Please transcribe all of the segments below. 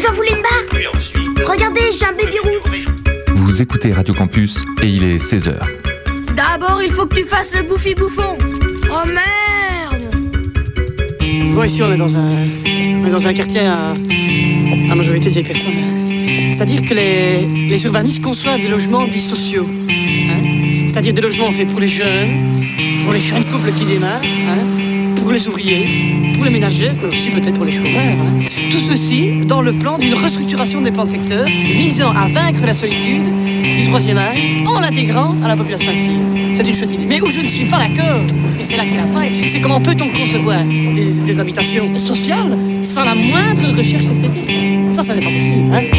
en voulez une barre? Regardez, j'ai un baby rouge. Vous écoutez Radio Campus et il est 16h. D'abord, il faut que tu fasses le bouffi-bouffon. Oh merde! Bon, ici, on est dans un quartier à majorité de vieilles personnes. C'est-à-dire que les urbanistes conçoivent des logements dits sociaux. Hein? C'est-à-dire des logements faits pour les jeunes couples qui démarrent, hein? Pour les ouvriers, pour les ménagères, mais aussi peut-être pour les chômeurs. Hein? Tout ceci dans le plan d'une restructuration des plans de secteur visant à vaincre la solitude du troisième âge en l'intégrant à la population active. C'est une chouette idée. Mais où je ne suis pas d'accord, et c'est là qu'est la faille, c'est comment peut-on concevoir des habitations sociales sans la moindre recherche esthétique. Ça n'est pas possible. Hein?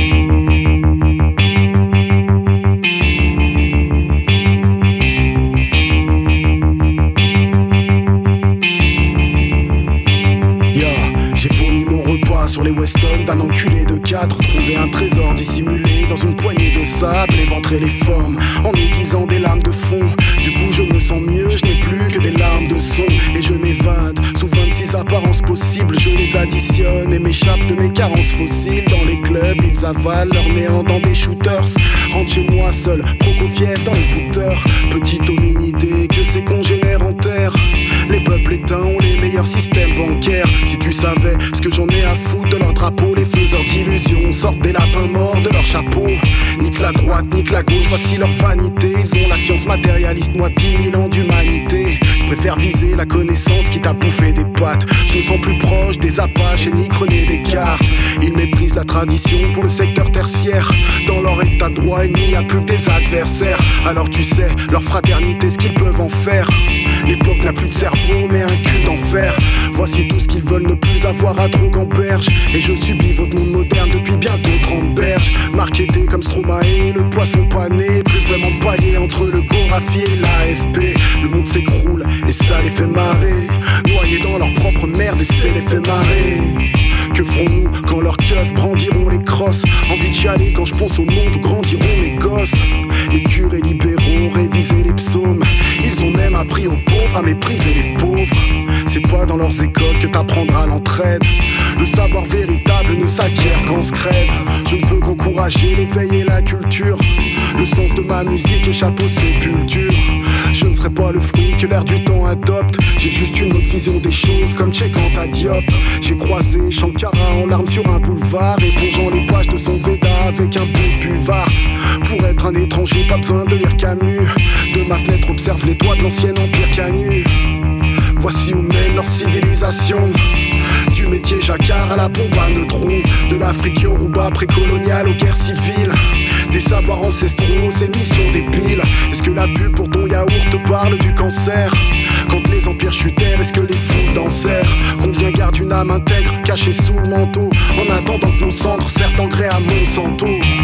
Sur les Weston d'un enculé de 4, trouver un trésor dissimulé dans une poignée de sable, éventrer les formes en aiguisant des lames de fond. Du coup je me sens mieux, je n'ai plus que des larmes de son et je m'évade sous 26 apparences possibles. Je les additionne et m'échappe de mes carences fossiles. Dans les clubs ils avalent leur néant dans des shooters. Rentre chez moi seul, Prokofiev dans l'écouteur. Petite hominidé que ces congénères enterrent. Les peuples éteints ont les meilleurs systèmes bancaires. Si tu savais ce que j'en ai à foutre de leur drapeau, les faiseurs d'illusions sortent des lapins morts de leur chapeau. Nique la droite, nique la gauche, voici leur vanité. Ils ont la science matérialiste, moi 10 000 ans d'humanité. Je préfère viser la connaissance qui t'a bouffé des pattes. Je me sens plus proche des Apaches et Nick René Descartes. Ils méprisent la tradition pour le secteur tertiaire. Dans leur état de droit, il n'y a plus que des adversaires. Alors tu sais, leur fraternité, ce qu'ils peuvent en faire. L'époque n'a plus de cerveau mais un cul d'enfer. Voici tout ce qu'ils veulent ne plus avoir à Drogue-en-Berge. Et je subis votre monde moderne depuis bientôt 30 berges. Marketé comme Stromae, le poisson pané. Plus vraiment de palier entre le Gorafi et l'AFP. Le monde s'écroule et ça les fait marrer. Noyés dans leur propre merde et c'est les fait marrer. Que ferons-nous quand leurs keufs brandiront les crosses? Envie de chialer quand je pense au monde où grandiront mes gosses. Les curés libéraux réviser les psaumes. Ils ont même appris aux pauvres à mépriser les pauvres. C'est pas dans leurs écoles que t'apprendras l'entraide. Le savoir véritable ne s'acquiert qu'en scred. Je ne peux qu'encourager l'éveil et la culture. Le sens de ma musique échappe aux sépultures. Je ne serai pas le fruit que l'air du temps adopte. J'ai juste une autre vision des choses comme Cheikh-Anta Diop. J'ai croisé Shankara en larmes sur un boulevard, épongeant les pages de son Veda avec un bout de buvard. Pour être un étranger, pas besoin de lire Camus. De ma fenêtre, observe les toits de l'ancien empire Canu. Voici où mène leur civilisation. Du métier jacquard à la bombe à neutrons. De l'Afrique Yoruba précoloniale aux guerres civiles. Des savoirs ancestraux, ces missions débiles. Est-ce que la pub pour ton yaourt te parle du cancer? Quand les empires chutèrent, est-ce que les foules dansèrent? Combien gardent une âme intègre cachée sous le manteau, en attendant que nos cendres servent d'engrais à Monsanto?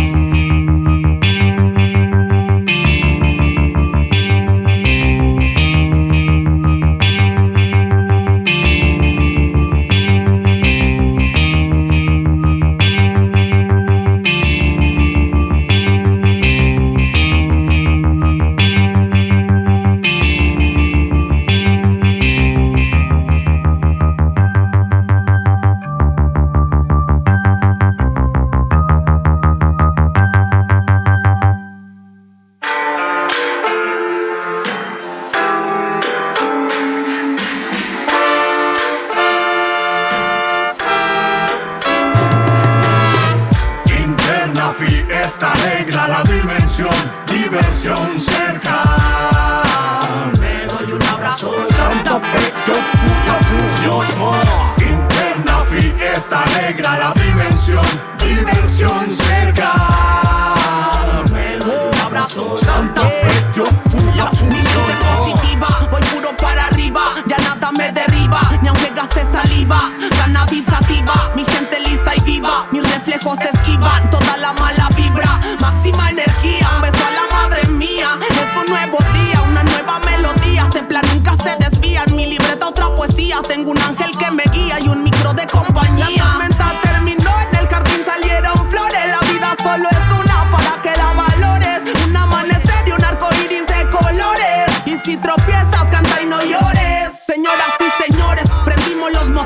Diversión cerca. Me doy un abrazo. Santa Fe, yo la función. Interna fiesta alegra la dimensión. Diversión cerca. Me doy un abrazo. Santa Fe, yo la función. Positiva, voy puro para arriba. Ya nada me derriba, ni aunque gaste saliva. Cannabis sativa, mi gente lista y viva. Mis reflejos esquivan toda la mala vibra. Máxima energía, un beso a la madre mía. Es un nuevo día, una nueva melodía. Este plan nunca se desvía. En mi libreta otra poesía. Tengo un ángel que me guía y un micro de compañía. La tormenta terminó, en el jardín salieron flores. La vida solo es una para que la valores. Un amanecer y un arco iris de colores. Y si tropiezas, canta y no llores. Señoras y señores, prendimos los motores.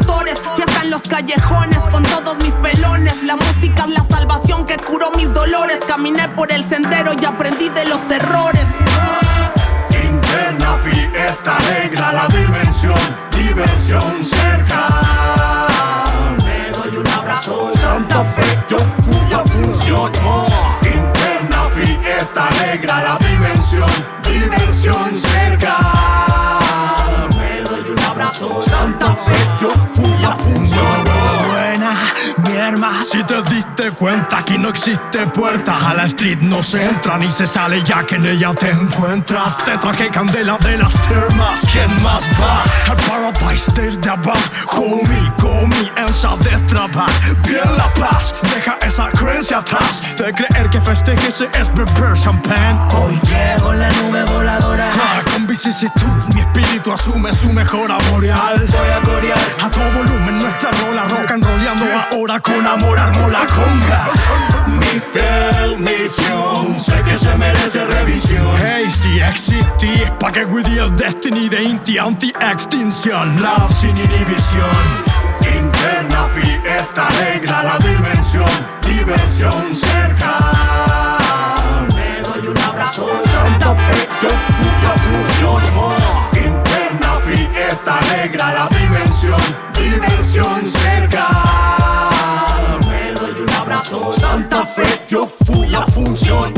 motores. Fiesta en los callejones con todos mis pelones. La música es la salvación que curó mis dolores. Caminé por el sendero y aprendí de los errores. Interna fiesta alegra la dimensión, diversión cerca. Me doy un abrazo, Santa Fe, yo fui la función. Interna fiesta alegra la dimensión, diversión cerca. Me doy un abrazo, Santa Fe, yo fui la función. Buena, mi hermana, si te diste cuenta, aquí no existe puertas. A la street no se entra ni se sale, ya que en ella te encuentras. Te traje candela de las termas, ¿quién más va? Al paradise desde abajo, homie, comienza a destrabar. Bien la paz, deja esa creencia atrás de creer que festejarse es beber champán. Hoy llego en la nube voladora, con vicisitud mi espíritu asume su mejora boreal. Voy a corear a todo volumen nuestra rola, rock and rollando ahora con amor armo la conga. Mi fiel misión, sé que se merece revisión. Hey, si existí, pa' que cuide el destiny de Inti anti-extinción. Love sin inhibición. Interna fiesta alegra la dimensión, diversión cerca. Me doy un abrazo, Santa Fe, yo fui la función. Interna fiesta alegra la dimensión, diversión cerca. Me doy un abrazo, Santa Fe, yo fui la función.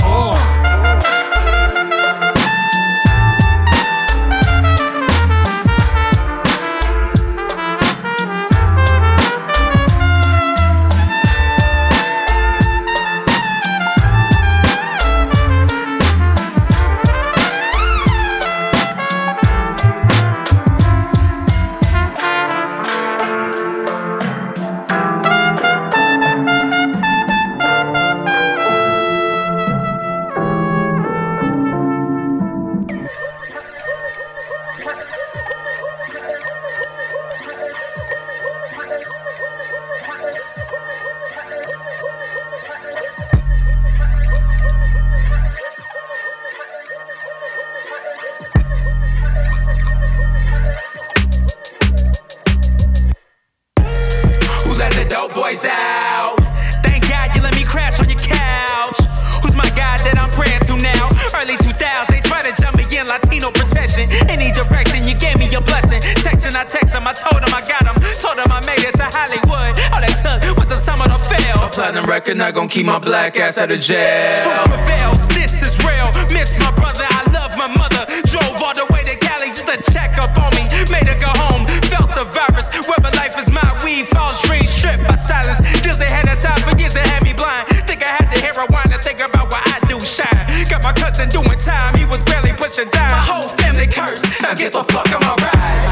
Not gonna keep my black ass out of jail. Truth prevails, this is real. Miss my brother, I love my mother. Drove all the way to Cali just to check up on me. Made her go home, felt the virus. Whether life is my weed, false dreams, stripped by silence. Deals they had aside for years that had me blind. Think I had to hear a whine and think about what I do shine. Got my cousin doing time, he was barely pushing down. My whole family cursed, now get the fuck on my ride.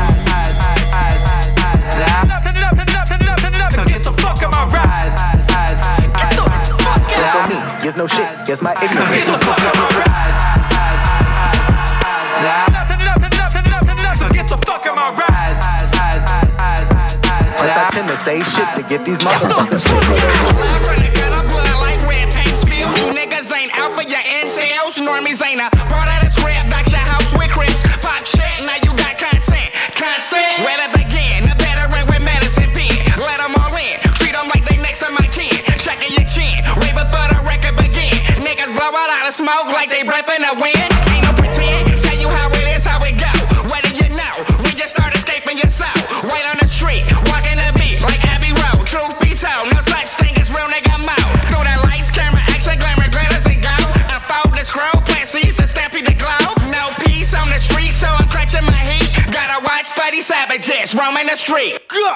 Get the fuck on my ride. For me, there's no shit, guess my ignorance. Get the fuck on my ride. So get the fuck on my ride. Plus I tend to say shit to get these motherfuckers shit. You niggas ain't out for your incels. Normies ain't a part of the script. Back your house with crips. Pop shit, now you got content. Constant, where to begin? A veteran with medicine pen. Let them all in. Treat them like they next to my kin. Checking your chin. Way before the record begin. Niggas blow out of smoke like they breath in the wind. Ain't no pretend. Tell you how it is, how it go. What do you know? When you start escaping yourself. Right on the street. Walking the beat like Abbey Road. Truth be told. No such thing as real nigga mouth. Through the lights, camera, action, glamour, glitters and go. Unfold the scroll. Plant seeds to stampede the globe. No peace on the street, so I'm clutching my heat. Gotta watch Fuddy Savages roaming the street.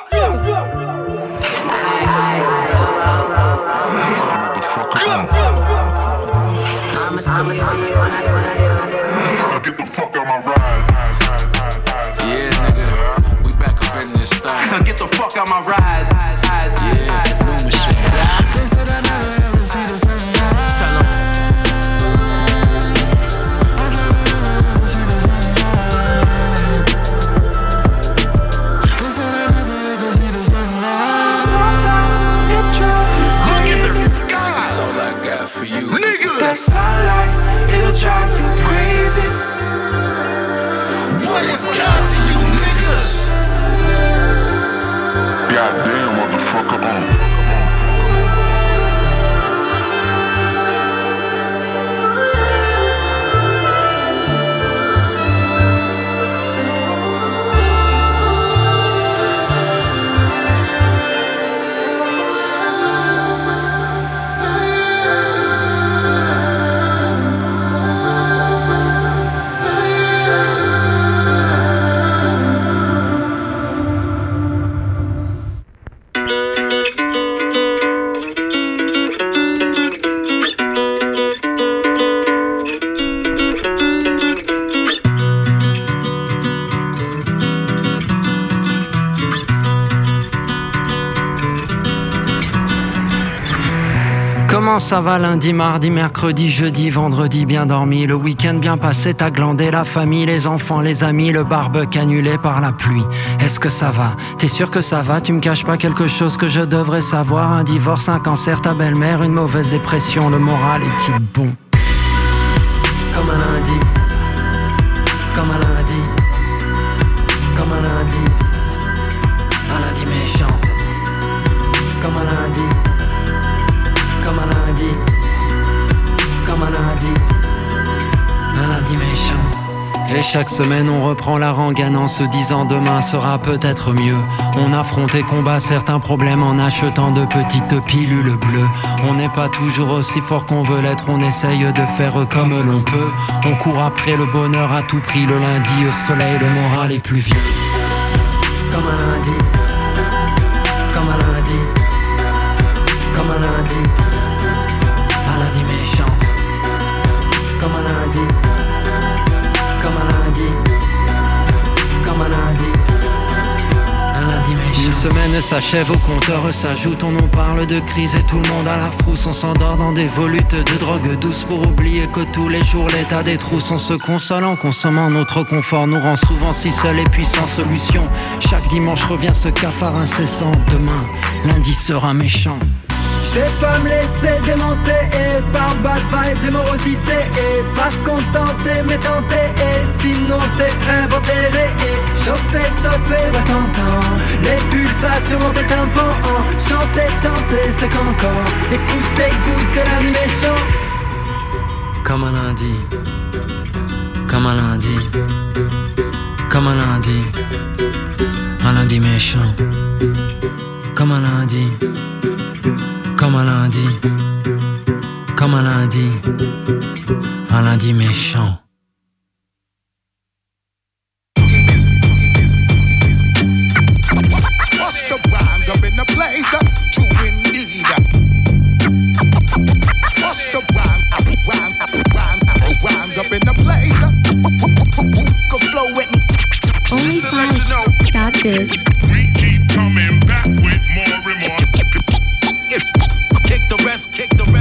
Get the fuck out my ride. Yeah, nigga, we back up in this thing. Now get the fuck out my ride. Yeah, new machine. They said I never ever see the sun. Sell 'em. For you, niggas. That starlight, it'll drive you crazy. What is God to you, niggas? Goddamn, motherfucker, Comment ça va lundi, mardi, mercredi, jeudi, vendredi, bien dormi? Le week-end bien passé, t'as glandé la famille, les enfants, les amis, le barbecue annulé par la pluie. Est-ce que ça va? T'es sûr que ça va? Tu me caches pas quelque chose que je devrais savoir? Un divorce, un cancer, ta belle-mère, une mauvaise dépression, le moral est-il bon? Comme un lundi, comme un lundi, comme un lundi méchant, comme un lundi. Comme un lundi, comme un lundi méchant. Et chaque semaine on reprend la rengaine en se disant demain sera peut-être mieux. On affronte et combat certains problèmes en achetant de petites pilules bleues. On n'est pas toujours aussi fort qu'on veut l'être, on essaye de faire comme l'on peut. On court après le bonheur à tout prix, le lundi au soleil, le moral est plus vieux. Comme un lundi, comme un lundi, comme un lundi. Un lundi méchant, comme un lundi, comme un lundi, comme un lundi, un lundi méchant. Une semaine s'achève, au compteur s'ajoute, on nous parle de crise et tout le monde à la frousse. On s'endort dans des volutes de drogue douce pour oublier que tous les jours l'état des trousses. On se console en consommant notre confort, nous rend souvent si seuls et puis sans solution. Chaque dimanche revient ce cafard incessant, demain, lundi sera méchant. Je vais pas me laisser démonter par bad vibes et morosité et pas se contenter mais tenter et sinon t'es inventé et chauffer, va t'entendre les pulsations de tes tympans. Chanter, c'est qu'encore écoutez lundi méchant. Comme un lundi, comme un lundi, comme un lundi, un lundi méchant. Comme un lundi, comme un lundi, comme un lundi méchant. Busta Rhymes up in the place, true indeed. Busta Rhymes up in the place. Who can flow with me? OnlyFans.biz. We keep coming back with more and more. Kick the rest.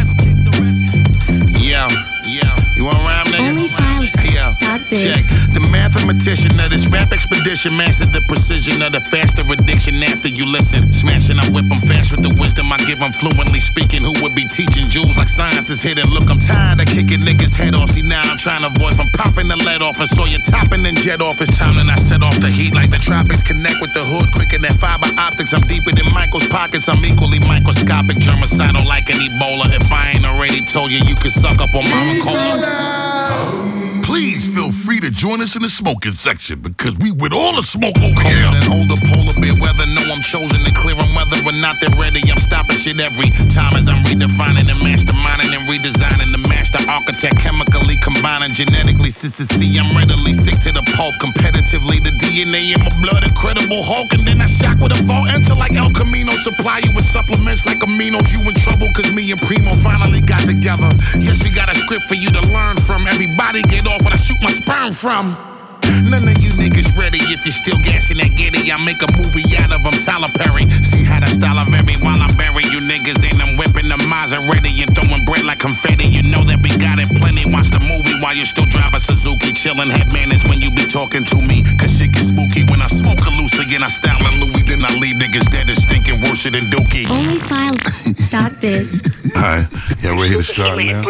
Yeah. You want rhyme, nigga? Yeah. Check. The mathematician of this rap expedition mastered the precision of the faster addiction after you listen. Smashing, I whip them fast with the wisdom I give them fluently speaking. Who would be teaching jewels like science is hidden? Look, I'm tired of kicking niggas' head off. See, now I'm trying to avoid from popping the lead off and saw you topping and jet off. It's time and I set off the heat like the tropics. Connect with the hood quicker than fiber optics. I'm deeper than Michael's pockets. I'm equally microscopic, germicidal like an Ebola. If I ain't already told you, you could suck up on my cola. Please feel free to join us in the smoking section because we with all the smoke over here. Then hold the polar bear weather. No, I'm chosen to clear them whether or not they're ready. I'm stopping shit every time as I'm redefining and masterminding and redesigning the master architect, chemically combining genetically. See, I'm readily sick to the pulp, competitively. The DNA in my blood, incredible Hulk, and then I shock with a vault enter like El Camino. Supply you with supplements like aminos. You in trouble cause me and Primo finally got together. Yes, we got a script for you to learn from. Everybody get off when I shoot my sperm from. None of you niggas ready if you're still gassing that giddy. I make a movie out of them, Tyler Perry. See how the style I vary while I bury you niggas in. I'm whipping the Maserati and throwing bread like confetti. You know that we got it plenty. Watch the movie while you still drive a Suzuki. Chillin' headman is when you be talking to me. Cause shit gets spooky when I smoke a loose again. I style a Louis, then I leave niggas dead and stinking worse than Dookie. OnlyFiles.biz. Alright, y'all ready to start now?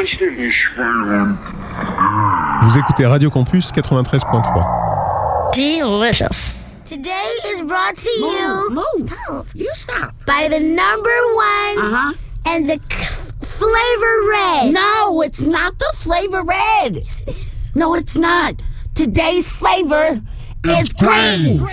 Vous écoutez Radio Campus 93.3. Delicious. Today is brought to you. Stop. You stop. By the number one and the flavor red. No, it's not the flavor red. Yes, it is. No, it's not. Today's flavor is green.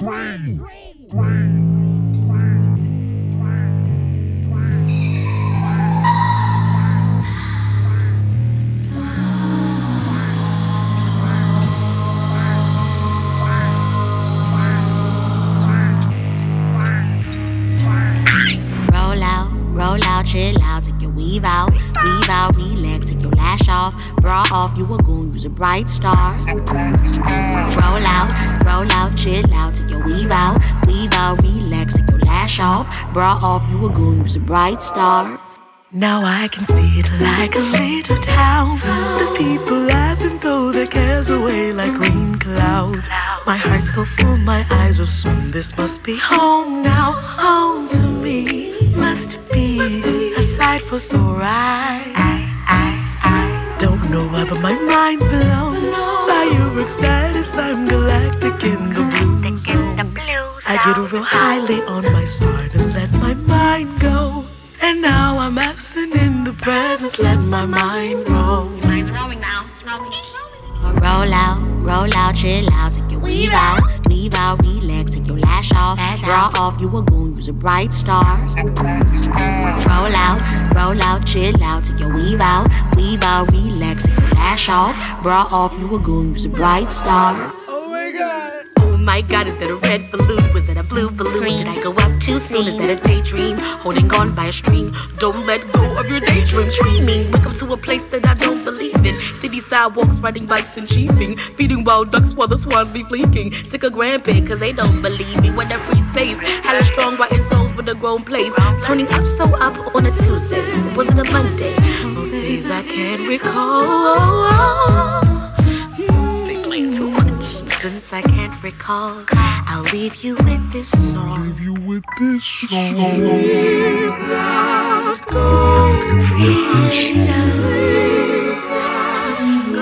Roll out, chill out, take your weave out, relax, take your lash off, bra off, you a goon, use a bright star. Roll out, chill out, take your weave out, relax, take your lash off, bra off, you a goon, use a bright star. Now I can see it like a little town. The people laughing, throw their cares away like green clouds. My heart's so full, my eyes are soon. This must be home now. Home to me must be a sight for sore eyes. Don't know why, but my mind's blown. Fireworks status, I'm galactic in the blue zone. I get real highly on my side and let my mind go. And now I'm absent in the presence, let my mind roll. Mine's rolling now, it's rolling. Roll out, chill out, take your weave out, relax, take your lash off, bra off, you a goon, use a bright star. Roll out, chill out, take your weave out, relax, take your lash off, bra off, you a goon, use a bright star. Oh my God, is that a red balloon? Was that a blue balloon? Did I go up too soon? Is that a daydream? Holding on by a string. Don't let go of your daydream. Dreaming, welcome to a place that I don't believe in. City sidewalks, riding bikes and sheeping. Feeding wild ducks while the swans be fleeking. Took a grand pic cause they don't believe me. When that free space, hella strong writing songs with a grown place. Turning up so up on a Tuesday. Was it a Monday? Most days I can't recall. They playing too much. Since I can't recall, I'll leave you with this song. Years that go, years that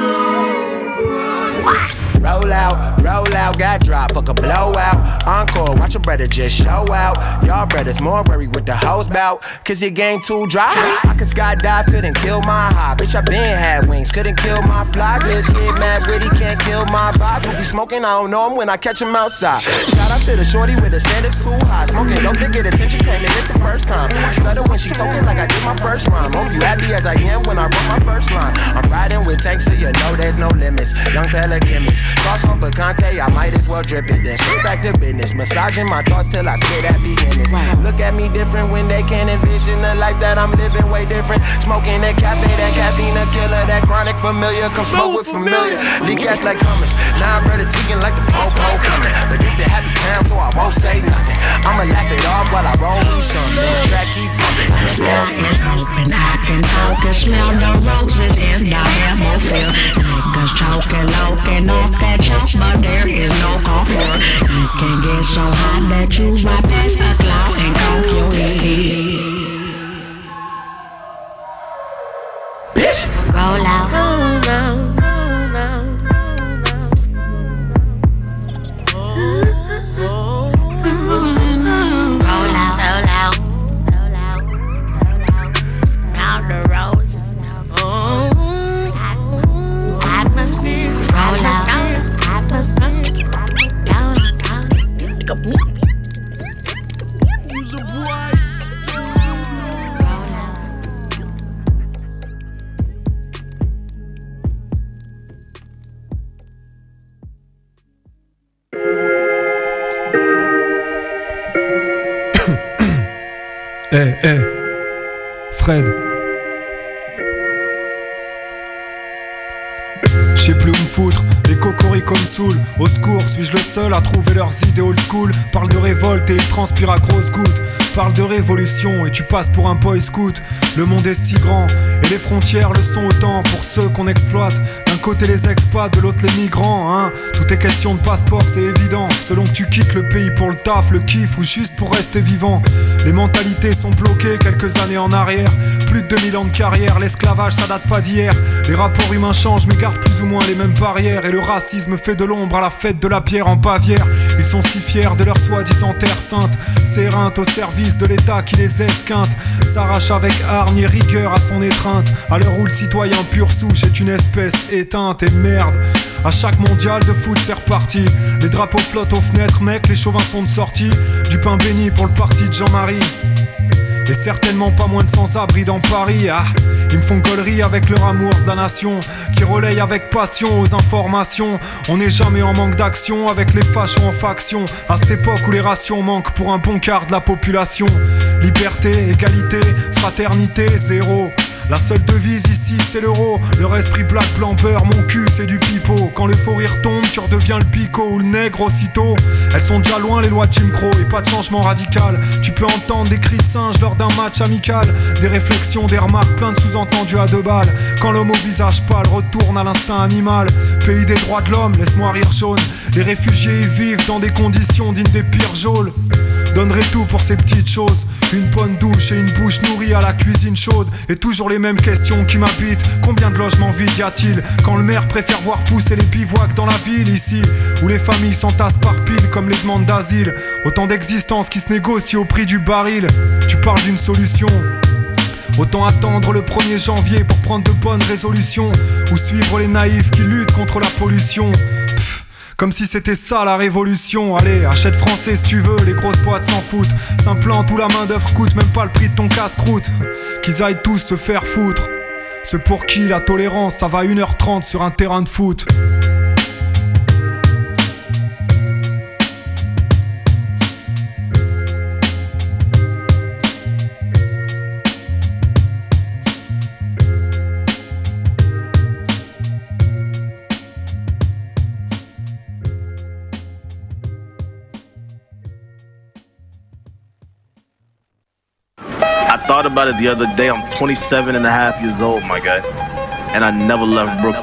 go bright. Roll out, got drop, fuck a blowout. Encore, watch your brother just show out. Y'all brothers more worried with the hoes bout, cause your game too dry. I could skydive, couldn't kill my high. Bitch, I been had wings, couldn't kill my fly. Good kid, mad witty, can't kill my vibe. Who be smoking, I don't know him when I catch him outside. Shout out to the shorty with the standards too high. Smoking dope to get attention, claiming it's the first time. Stutter when she talking like I did my first rhyme. Hope you happy as I am when I wrote my first line. I'm riding with tanks so you know there's no limits. Young fella gimmicks, sauce on Picante, I might as well drip it. Then straight back to business, massaging my thoughts till I spit at beginnings. Look at me different when they can't envision the life that I'm living way different. Smoking that cafe, that caffeine a killer, that chronic familiar. Come smoke with familiar, leak ass like hummus. Now I'm ready tweaking like the po-po coming. But this a happy town so I won't say nothing. I'ma laugh it off while I roll these songs and the track keep bumping. Open, I can talk and smell the roses in the Hammerfield. Niggas choking, looking off that chalk, but there is no coffee. You can get so hot that you right past a cloud and conk your head. Bitch! Roll out. Roll out. Round the roses. Atmosphere. Roll out. Fred. Je sais plus où me foutre, les cocoricots me saoulent. Au secours, suis-je le seul à trouver leurs idées old school? Parle de révolte et il transpire à grosses gouttes. Parle de révolution et tu passes pour un boy scout. Le monde est si grand et les frontières le sont autant pour ceux qu'on exploite. D'un côté les expats, de l'autre les migrants, hein. Tout est question de passeport, c'est évident. Selon que tu quittes le pays pour le taf, le kiff ou juste pour rester vivant. Les mentalités sont bloquées quelques années en arrière. Plus de 2000 ans de carrière, l'esclavage ça date pas d'hier. Les rapports humains changent mais gardent plus ou moins les mêmes barrières. Et le racisme fait de l'ombre à la fête de la bière en Bavière. Ils sont si fiers de leur soi-disant terre sainte, s'éreintent au service de l'État qui les esquinte, s'arrache avec hargne et rigueur à son étreinte. À l'heure où le citoyen pur souche est une espèce éteinte. Et merde, à chaque mondial de foot c'est reparti. Les drapeaux flottent aux fenêtres, mec, les chauvins sont de sortie. Du pain béni pour le parti de Jean-Marie. Et certainement pas moins de sans-abri dans Paris. Ah, ils me font gaulerie avec leur amour de la nation, qui relaye avec passion aux informations. On n'est jamais en manque d'action avec les fachos en faction. À cette époque où les rations manquent pour un bon quart de la population. Liberté, égalité, fraternité, zéro. La seule devise ici c'est l'euro. Leur esprit black, blanc, beurre, mon cul c'est du pipeau. Quand le faux rire tombe, tu redeviens le picot ou le nègre aussitôt. Elles sont déjà loin les lois de Jim Crow et pas de changement radical. Tu peux entendre des cris de singe lors d'un match amical. Des réflexions, des remarques, plein de sous-entendus à 2 balles. Quand l'homme au visage pâle retourne à l'instinct animal. Pays des droits de l'homme, laisse-moi rire jaune. Les réfugiés y vivent dans des conditions dignes des pires geôles. Donnerai tout pour ces petites choses. Une bonne douche et une bouche nourrie à la cuisine chaude. Et toujours les mêmes questions qui m'habitent. Combien de logements vides y a-t-il quand le maire préfère voir pousser les bivouacs dans la ville ici, où les familles s'entassent par piles comme les demandes d'asile. Autant d'existences qui se négocient au prix du baril. Tu parles d'une solution, autant attendre le 1er janvier pour prendre de bonnes résolutions. Ou suivre les naïfs qui luttent contre la pollution. Comme si c'était ça la révolution. Allez, achète français si tu veux, les grosses boîtes s'en foutent. S'implante où la main d'œuvre coûte même pas le prix de ton casse-croûte. Qu'ils aillent tous se faire foutre. Ceux pour qui la tolérance ça va 1h30 sur un terrain de foot. I thought about it the other day. I'm 27 and a half years old, my guy. And I never left Brooklyn.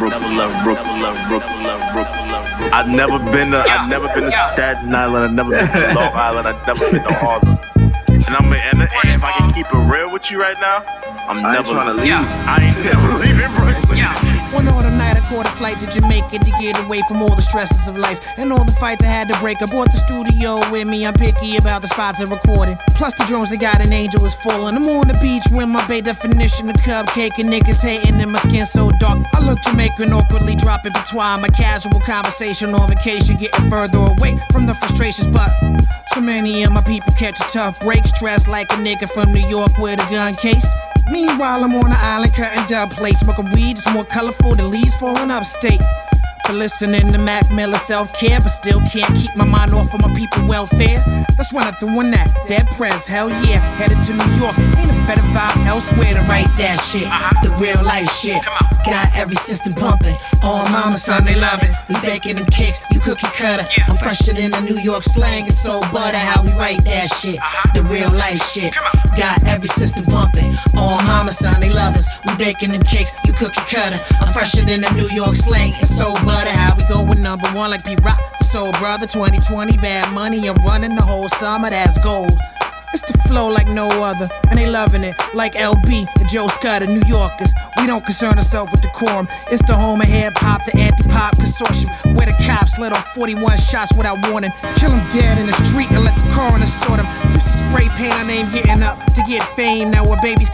I've never been to Staten Island. I've never been to Long Island. I've never been to Harlem. And if I can keep it real with you right now, I'm never trying to leave. I ain't never leaving Brooklyn. One autumn night I caught a flight to Jamaica to get away from all the stresses of life and all the fights I had to break. I brought the studio with me, I'm picky about the spots I recorded. Plus the drones, they got an angel is full. And I'm on the beach with my bay definition of cupcake and niggas hating and my skin so dark. I look Jamaican awkwardly dropping between my casual conversation on vacation, getting further away from the frustrations. But so many of my people catch a tough break, stressed like a nigga from New York with a gun case. Meanwhile, I'm on the island cutting dub plates, smoking weed that's more colorful than leaves falling upstate. But listening to Mac Miller self-care, but still can't keep my mind off of my people welfare. That's when I threw in that dead prez, hell yeah, headed to New York. Ain't a better vibe elsewhere to write that shit. The real life shit, got every system pumping. Oh mama, son, they love it. We baking them cakes, you cookie cutter. I'm fresher than the New York slang, it's so butter how we write that shit. The real life shit, got every system pumping. Oh mama, son, they love us. We baking them cakes, you cookie cutter. I'm fresher than the New York slang, it's so butter how we going #1 like P-Rock. Soul brother, 2020, bad money. I'm running the whole summer, that's gold. It's the flow like no other, and they loving it like LB and Joe Scudder, New Yorkers. We don't concern ourselves with decorum. It's the home of hip-hop, the anti-pop consortium, where the cops let off 41 shots without warning. Kill them dead in the street and let the coroner sort them. Used to spray paint our name getting up to get fame. Now we're babies